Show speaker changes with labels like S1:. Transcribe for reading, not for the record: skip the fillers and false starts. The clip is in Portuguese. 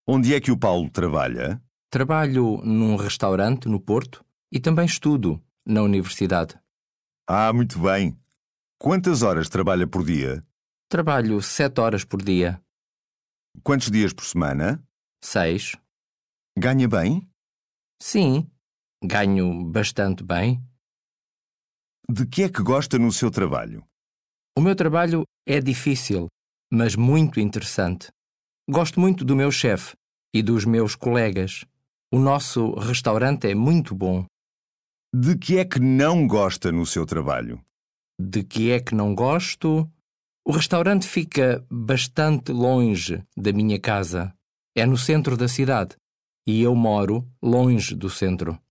S1: Onde é que o Paulo trabalha?
S2: Trabalho num restaurante no Porto e também estudo na universidade.
S1: Ah, muito bem. Quantas horas trabalha por dia?
S2: Trabalho 7 horas por dia.
S1: Quantos dias por semana?
S2: 6.
S1: Ganha bem?
S2: Sim, ganho bastante bem.
S1: De que é que gosta no seu trabalho?
S2: O meu trabalho é difícil, mas muito interessante. Gosto muito do meu chefe e dos meus colegas. O nosso restaurante é muito bom.
S1: De que é que não gosta no seu trabalho?
S2: De que é que não gosto? O restaurante fica bastante longe da minha casa. É no centro da cidade e eu moro longe do centro.